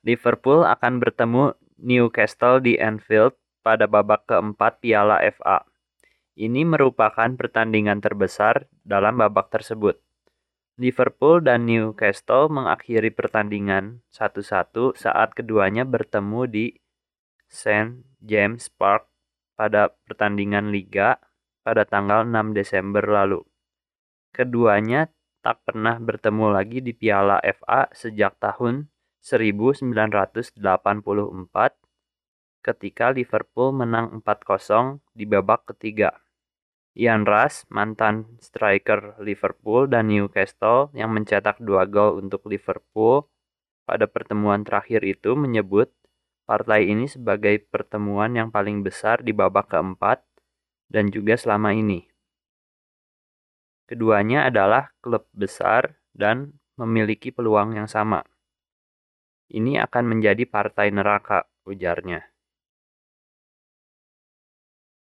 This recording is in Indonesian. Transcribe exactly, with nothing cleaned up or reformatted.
Liverpool akan bertemu Newcastle di Anfield pada babak keempat Piala F A. Ini merupakan pertandingan terbesar dalam babak tersebut. Liverpool dan Newcastle mengakhiri pertandingan satu satu saat keduanya bertemu di Saint James Park pada pertandingan Liga pada tanggal enam Desember lalu. Keduanya tak pernah bertemu lagi di Piala F A sejak tahun seribu sembilan ratus delapan puluh empat ketika Liverpool menang empat kosong di babak ketiga. Ian Rush, mantan striker Liverpool dan Newcastle yang mencetak dua gol untuk Liverpool pada pertemuan terakhir itu, menyebut partai ini sebagai pertemuan yang paling besar di babak keempat dan juga selama ini. Keduanya adalah klub besar dan memiliki peluang yang sama. Ini akan menjadi partai neraka, ujarnya.